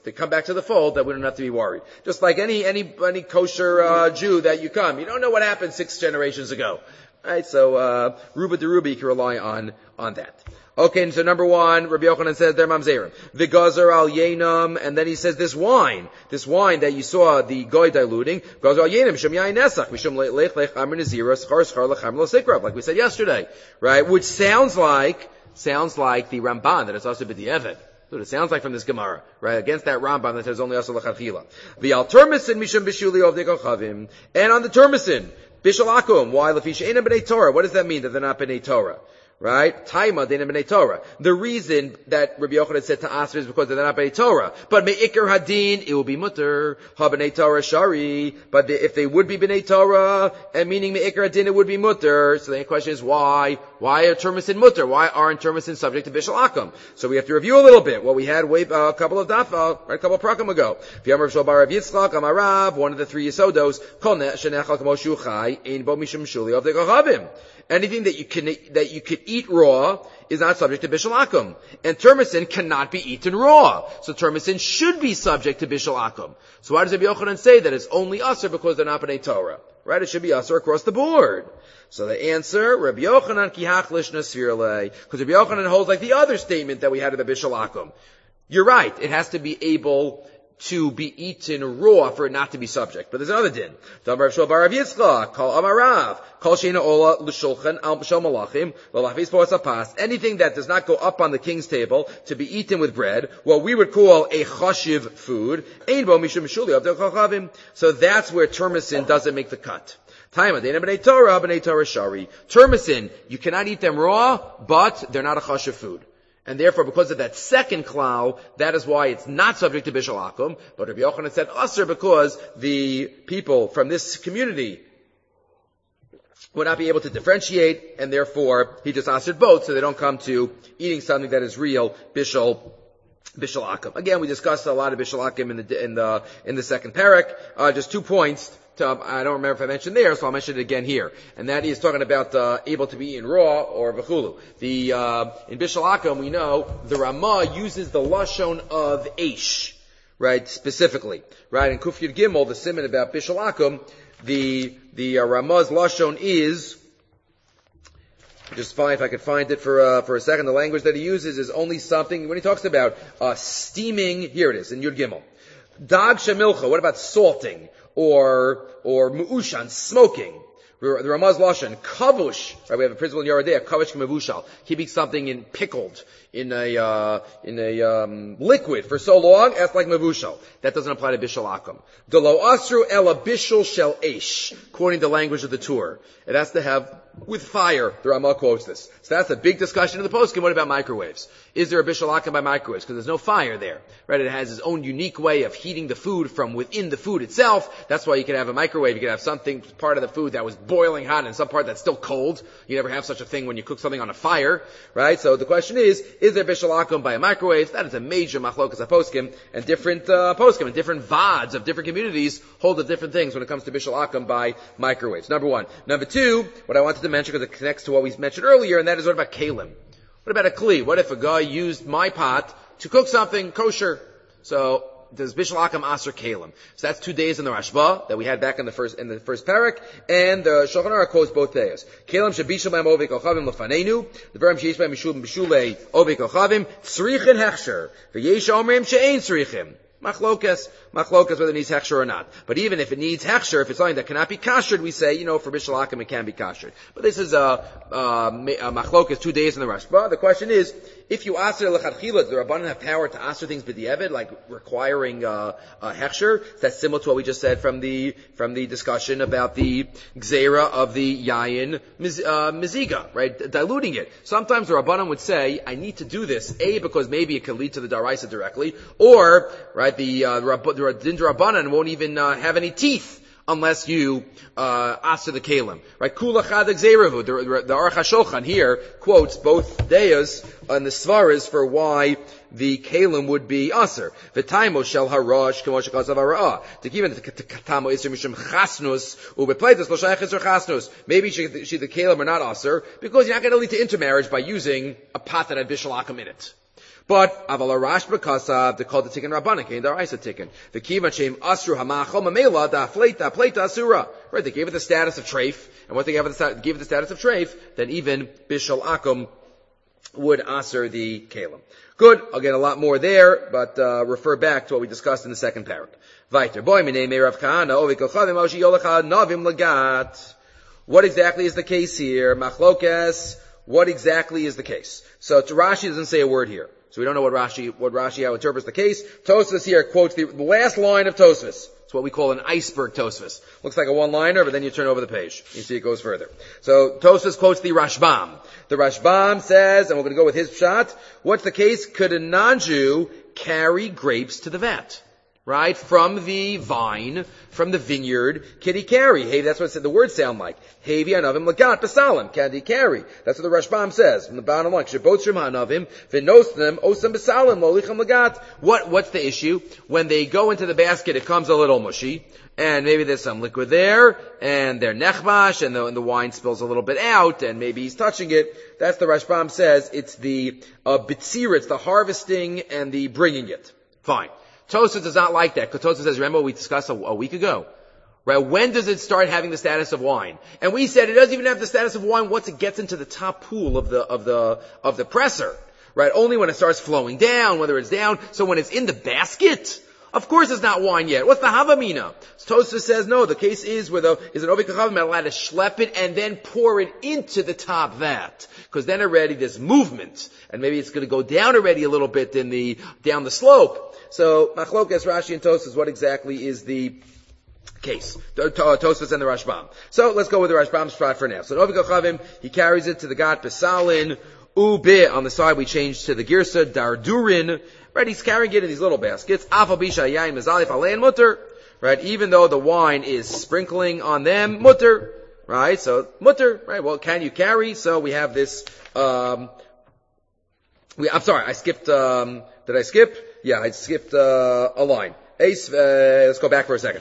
they come back to the fold, that we don't have to be worried. Just like any kosher Jew that you come, you don't know what happened 6 generations ago, right? So Ruba de Ruba, you can rely on that. Okay, and so number 1, Rabbi Yochanan says there mamzerim v'gazer al yenam, and then he says this wine that you saw the goy diluting, gazer al yenam shum yain nesach mishum lech amr nazira schar lechamr lo sikrav, like we said yesterday, right? Which sounds like the Ramban that it's also b'di'evet. So it sounds like from this Gemara, right? Against that Rambam that says only asur l'chadchila. V'al termisin mishum b'shuli ovdei kochavim, and on the termisin bishul akum. Why lefi she'ena b'nei Torah? What does that mean that they're not b'nei Torah? Right? Taima dina b'nei Torah. The reason that Rabbi Yochanan said to Asr is because they're not b'nei Torah. But me'ikar hadin, it will be mutter. Ha b'nei Torah shari. But if they would be b'nei Torah, and meaning me'ikar hadin, it would be mutter. So the question is why? Why are termisin mutter? Why aren't termisin subject to bishul akum? So we have to review a little bit what we had a couple of prakim ago. V'yamar Shol bar Rav Yitzchak Amarav, one of the 3 Yisodos, kol shenechal k'mo shu chai, ein bo mishum shuli ovdei kochavim. Anything that you could eat raw is not subject to bishul akum. And termisin cannot be eaten raw. So termisin should be subject to bishul akum. So why does Rabbi Yochanan say that it's only asur because they're not b'nei Torah? Right? It should be asur across the board. So the answer, Rabbi Yochanan ki hachlish nasvirle, because Rabbi Yochanan holds like the other statement that we had in the bishul akum. You're right. It has to be able to be eaten raw for it not to be subject. But there's another din. Damar Shol bar Rav Yitzchak, kol amarav, kol sheina ola l'shulchan al b'shel malachim, l'lachvis po asapas. Anything that does not go up on the king's table to be eaten with bread, what we would call a chashiv food, ein bo mishum shuli avdei kochavim. So that's where termisin doesn't make the cut. Taima deina b'nei Torah shari. Termisin, you cannot eat them raw, but they're not a chashiv food. And therefore, because of that second klal, that is why it's not subject to bishul akum. But Rabbi Yochanan said asur because the people from this community would not be able to differentiate, and therefore he just asured both, so they don't come to eating something that is real bishul akum. Again, we discussed a lot of bishul akum in the second parak. Just 2 points. I don't remember if I mentioned there, so I'll mention it again here. And that is talking about able to be eaten raw or v'chulu. In bishul akum, we know the Ramah uses the lashon of eish, right? Specifically, right? In Kuf Yud Gimel, the siman about bishul akum, the Ramah's lashon is. Just fine if I could find it for a second. The language that he uses is only something when he talks about steaming. Here it is in Yud Gimel. Dag shemilcha. What about salting? Or mu'ushan, smoking. The Ramaz Lashon, kavush, right, we have a principle in Yerodea, kavush k'mevushal, keeping something pickled in a liquid for so long, that's like mevushal. That doesn't apply to bishul akum. Delo asru ela bishul shel eish, according to the language of the Torah. It has to have with fire. The Ramah quotes this. So that's a big discussion in the poskim. What about microwaves? Is there a bishul akum by microwaves? Because there's no fire there, right? It has its own unique way of heating the food from within the food itself. That's why you can have a microwave. You can have something, part of the food that was boiling hot and some part that's still cold. You never have such a thing when you cook something on a fire, right? So the question is there bishul akum by a microwave? That is a major machlokas poskim, and different poskim and different vads of different communities hold the different things when it comes to bishul akum by microwaves. Number 1. Number 2, what I wanted to mention, because it connects to what we mentioned earlier, and that is what about kalim? What about a kli? What if a guy used my pot to cook something kosher? So does bishul akum asur kalim? So that's 2 days in the Rashba that we had back in the first parak, and the Shulchan Aruch quotes both days. Kalim shebishul b'hem ovei kochavim lefanenu, the verb sheish b'hem bishulei ovei kochavim tzrichin hechsher, v'yesh omrim she'ein tzrichim. Machlokas whether it needs hechsher or not. But even if it needs hechsher, if it's something that cannot be kashered, we say, for bishul akum it can be kashered. But this is a machlokas 2 days in the Rashba. The question is, if you aser lechatchila, the Rabbanan have power to aser things b'di'evid, like requiring hechsher. That's similar to what we just said from the discussion about the gzeira of the yayin miziga, right? Diluting it. Sometimes the Rabbanan would say, I need to do this, A, because maybe it can lead to the daraisa directly, or, right, the din Rabbanan won't even have any teeth unless you aser the kalim, right? Kula chad gzeiravu. The Aruch HaShulchan here quotes both deos and the svaras for why the kalim would be aser. V'taimo shel harash k'mo shekasav hara'ah. To keep it to katamo iser mishum chasnus ubepleitus lo shayach iser chasnus. Maybe the kalim are not aser because you're not going to lead to intermarriage by using a pot that had bishul akum in it. But aval arash b'kasav, they called the tikkun rabbanan, came the Raisa tikkun. The kivan shem asru hamachol mamela da pleta asura. Right, they gave it the status of treif, and once they gave it the status of treif, then even bishal akum would asur the kalim. Good, I'll get a lot more there, but refer back to what we discussed in the second parak. Weiter. Boy, minei me Rav Kahana, ovikol chavim oshi yolacha novim lagat. What exactly is the case here? Machlokes, what exactly is the case? So Rashi doesn't say a word here. So we don't know what Rashi how interprets the case. Tosfos here quotes the last line of Tosfos. It's what we call an iceberg Tosfos. Looks like a one-liner, but then you turn over the page. You see it goes further. So Tosfos quotes the Rashbam. The Rashbam says, and we're going to go with his shot, what's the case? Could a non-Jew carry grapes to the vat? Right? From the vine, from the vineyard, can he carry? Hey, that's what the words sound like. Hevi anavim lagat besalim. Can he carry? That's what the Rashbam says. From the bottom line, shebotrim hanavim, v'nosnem, osam besalim, lolicham lagat. What's the issue? When they go into the basket, it comes a little mushy, and maybe there's some liquid there, and they're nechmash, and the wine spills a little bit out, and maybe he's touching it. That's the Rashbam says. It's the bitzira, it's the harvesting and the bringing it. Fine. Tosfos does not like that, because Tosfos says, remember what we discussed a week ago? Right? When does it start having the status of wine? And we said it doesn't even have the status of wine once it gets into the top pool of the presser. Right? Only when it starts flowing down, whether it's down. So when it's in the basket, of course it's not wine yet. What's the havamina? So Tosfos says, no, the case is where is an ovikol chavim allowed to schlep it and then pour it into the top vat. Because then already there's movement. And maybe it's going to go down already a little bit down the slope. So, Machlokes, Rashi, and Tosfos, what exactly is the case? Tosfos and the Rashbam. So, let's go with the Rashbam's shot for now. So, Ovikol Chavim, he carries it to the Gat Besalin, Ube, on the side we changed to the Girsa, Dardurin, right, he's carrying it in these little baskets, Afal Bisha Yain Mezalif Alein Mutter, right, even though the wine is sprinkling on them, Mutter, right, so, Mutter, right, well, can you carry? So, we have this, I'm sorry, I skipped, did I skip? Yeah, I skipped a line. Let's go back for a second.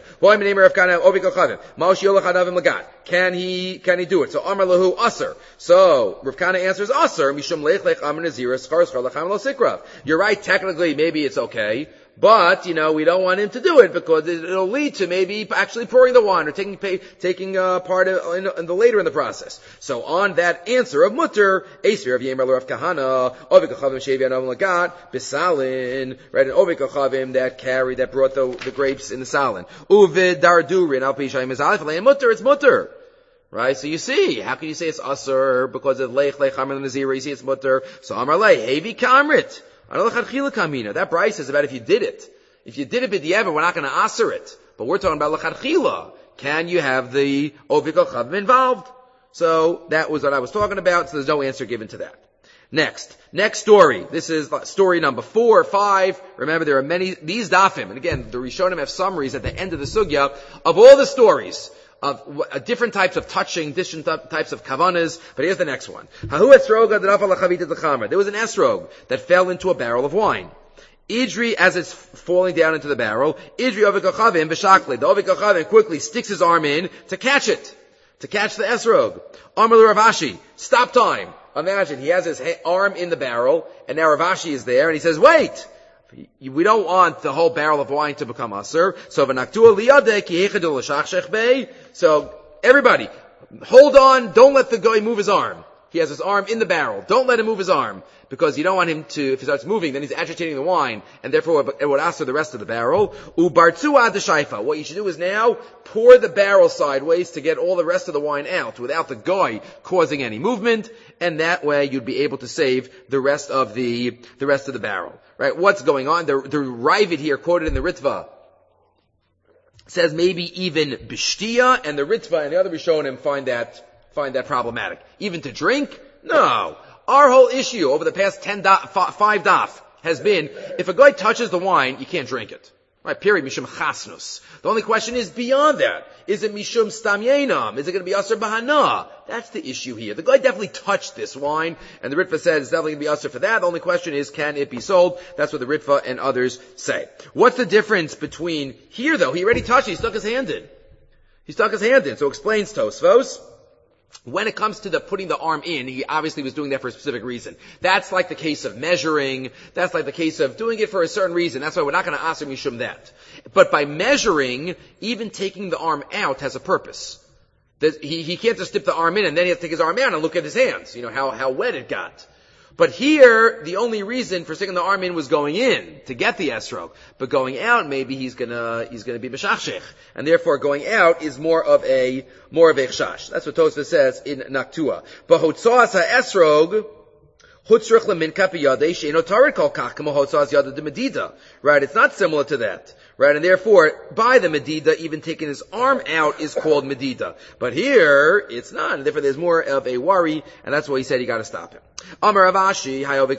Can he do it? So Amar lahu Aser. So Rav Kana answers Aser. Mishum lech lech amar nazira schar schar lecham lo sikrav. You're right. Technically, maybe it's okay. But, we don't want him to do it because it'll lead to maybe actually pouring the wine or taking part in the later in the process. So on that answer of mutter, Eisver of Yemer Rav Kahana, Ovikol Chavim Shevi Anav Lagat, Besalin, right, an Ovikol Chavim that brought the grapes in the salin. Uvid Dardurin, Al Pishayim is Alif, and mutter, it's mutter. Right? So you see, how can you say it's Asur because of Lech Amar Nazir, you see it's mutter. So Amar Lei, Hevi Kamrit. That Bryce is about if you did it. If you did it b'di'ever, we're not going to aser it. But we're talking about l'chadchila. Can you have the ovikol chavim involved? So that was what I was talking about. So there's no answer given to that. Next story. This is story number 4 or 5. Remember, there are these dafim. And again, the Rishonim have summaries at the end of the sugya of all the stories of different types of touching, different types of kavanas. But here's the next one. There was an esrog that fell into a barrel of wine. Idri, as it's falling down into the barrel, Idri ovikol chavim b'shakli. The ovikol chavim quickly sticks his arm in to catch it, to catch the esrog. Amar Rav Ashi, stop time. Imagine, he has his arm in the barrel, and now Rav Ashi is there, and he says, wait! We don't want the whole barrel of wine to become asur. So everybody, hold on, don't let the guy move his arm. He has his arm in the barrel. Don't let him move his arm, because you don't want him to, if he starts moving, then he's agitating the wine, and therefore it would asur the rest of the barrel. What you should do is now pour the barrel sideways to get all the rest of the wine out without the guy causing any movement, and that way you'd be able to save the rest of the barrel. Right? What's going on? The Ravid here quoted in the Ritva says maybe even b'shtia, and the Ritva and the other Rishonim find that problematic. Even to drink? No. Our whole issue over the past 5 daf has been, if a guy touches the wine, you can't drink it. Right, period, mishum chasnus. The only question is beyond that. Is it mishum stam yenam? Is it going to be asur bahana? That's the issue here. The guy definitely touched this wine, and the Ritva said it's definitely going to be asur for that. The only question is, can it be sold? That's what the Ritva and others say. What's the difference between here though? He already touched it, he stuck his hand in. So explains Tosfos. When it comes to the putting the arm in, he obviously was doing that for a specific reason. That's like the case of measuring. That's like the case of doing it for a certain reason. That's why we're not going to aser mishum that. But by measuring, even taking the arm out has a purpose. He can't just dip the arm in and then he has to take his arm out and look at his hands. You know, how wet it got. But here, the only reason for sticking the arm in was going in to get the esrog. But going out, maybe he's gonna be meshachshech. And therefore going out is more of a chash. That's what Tosfos says in Naktua. But hotzoas ha-esrog, hutzrich lemin kapiyadei she'eno tarid kol kach kamo hotzoas yada de medida. Right? It's not similar to that. Right? And therefore, by the medida, even taking his arm out is called medida. But here, it's not. And therefore there's more of a worry, and that's why he said you gotta stop him. Amar Rav Ashi,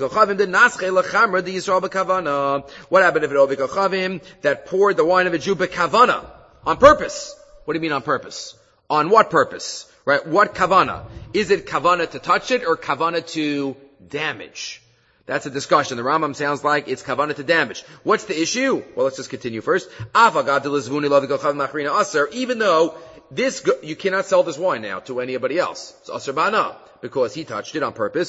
what happened if it Ovikochavim that poured the wine of a Jew bekavana? On purpose. What do you mean on purpose? On what purpose? Right? What kavana? Is it kavana to touch it or kavana to damage? That's a discussion. The Rambam sounds like it's kavana to damage. What's the issue? Well, let's just continue first. Even though you cannot sell this wine now to anybody else. It's asar bana, because he touched it on purpose.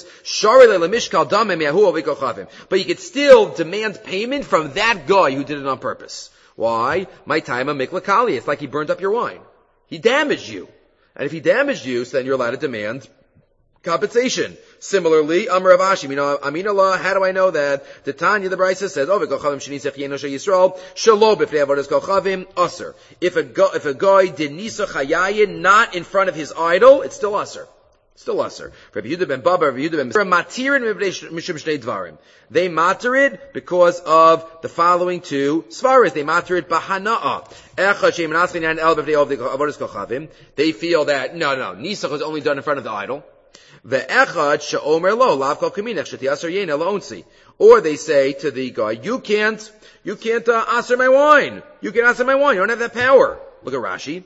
But you could still demand payment from that guy who did it on purpose. Why? My time of miklakali. It's like he burned up your wine. He damaged you. And if he damaged you, so then you're allowed to demand compensation. Similarly, Amar Rav Ashi, Amin Allah, how do I know that? The Tanya, the Brisa says, If a guy did Nisa Chayayin not in front of his idol, it's still Asr. Still Asr. Rabbi Yehuda ben Baba, Rabbi Yehuda ben Mishum. They matter it because of the following two svaras. They matter it bahana'a. They feel that, no, Nisa was only done in front of the idol. Or they say to the guy, you can't aser my wine. You can't aser my wine. You don't have that power. Look at Rashi.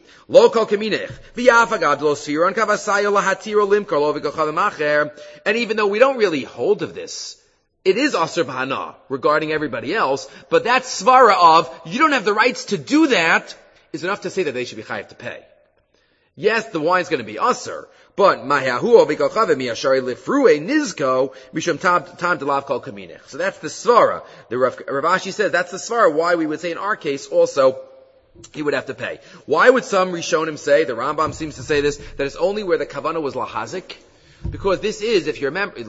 And even though we don't really hold of this, it is aser b'hana regarding everybody else, but that svara of, you don't have the rights to do that, is enough to say that they should be chayav to pay. Yes, the wine's going to be aser, but so that's the svara. The Rav Ashi says that's the svara why we would say in our case also he would have to pay. Why would some Rishonim say, the Rambam seems to say this, that it's only where the kavanah was lahazik? Because this is, if we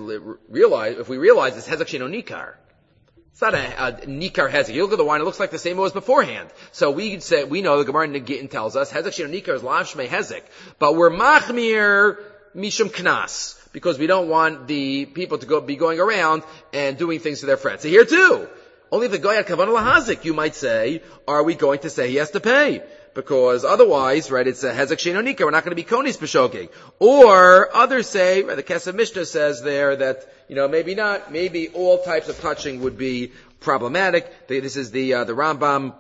realize it's hezek she'eno nikar. It's not a nikar hezek. You look at the wine, it looks like the same it was beforehand. So we know the Gemara in Gittin tells us hezek she'eno nikar is lav shmei hezek, but we're machmir mishum knas, because we don't want the people to be going around and doing things to their friends. So here too, only if the guy had kavanah lahazik, you might say, are we going to say he has to pay? Because otherwise, right, it's a hezek she'eno nikar, we're not going to be konis b'shogeg. Or others say, right, the Kesef Mishnah says there that, maybe not, maybe all types of touching would be problematic. This is the Rambam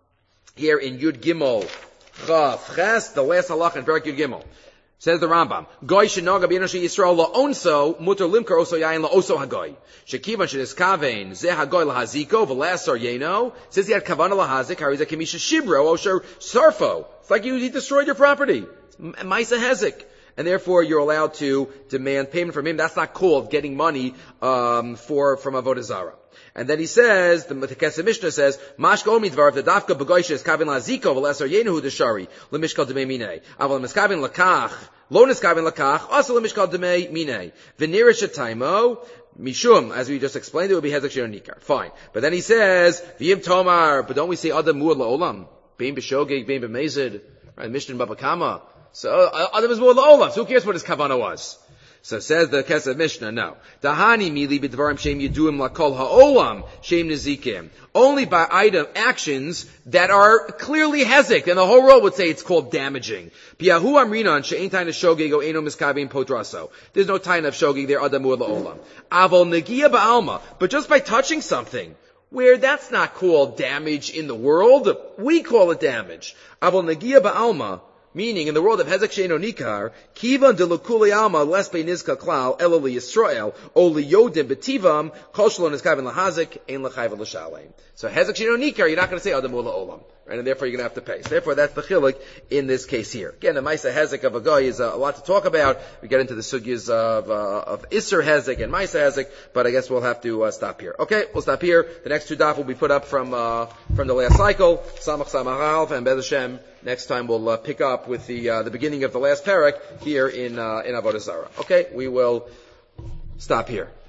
here in Yud Gimel Chav Ches, the last halach in Perek Yud Gimel. Says the Rambam, Goy shenoga b'yenosh Yisrael la'onso muter limkar oso yayin la'oso hagoy. Shekivan sheniskavein zeh hagoy lahaziko v'lasar yeno. Says he had kavanah lahazik, harizah kemisha shibro osher sarfo. It's like he destroyed your property. Maisa hezek. And therefore you're allowed to demand payment from him. That's not called getting money from Avodah Zarah. And then he says, the Kesef Mishnah says, Mashka omi dvar the dafka b'goyshe is kavin laziko v'leser yenuhu deshari l'mishkal demei minei aval miskavin lakach lo niskavin lakach also l'mishkal demei minei v'nirish taimo mishum, as we just explained, it would be hezek she'eno nikar. Fine, but then he says v'yim tomar, but don't we say adam muad la'olam bein b'shogeg bein b'mezid, right? Mishnah Baba Kama. So adam is muad la'olam. So who cares what his kavanah was? So says the Kesef Mishnah, no. Dahani mili b'dvarim shem yeduim lakol ha'olam shem nezikim. Only by actions that are clearly hezek, and the whole world would say it's called damaging. Piyahu amrinan she'ein taina shogeg o eino miskabin podraso. There's no taina of shogeg there, adamur la'olam. Avol negia ba'alma. But just by touching something, where that's not called damage in the world, we call it damage. Avol negia ba'alma. Meaning, in the world of Hezek She'eno Nikar, Kivan de L'Kulei Alma Les Nizka Klal Elo Yisrael O Liyodim Betivam Kol Shalom Nizkaven Lahazik Ein L'Chayv L'Shalem. So Hezek She'eno Nikar, you're not going to say Adam Ula Olam. right? And therefore you're going to have to pay. So therefore that's the chiluk in this case here. Again, the Maisa Hezek of a guy is a lot to talk about. We get into the sugyas of Isser Hezek and Maisa Hezek, but I guess we'll have to stop here. Okay, we'll stop here. The next two daf will be put up from the last cycle, Samach Samach Alf, and Bez Hashem. Next time we'll pick up with the beginning of the last parak here in Avodah Zarah. Okay, we will stop here.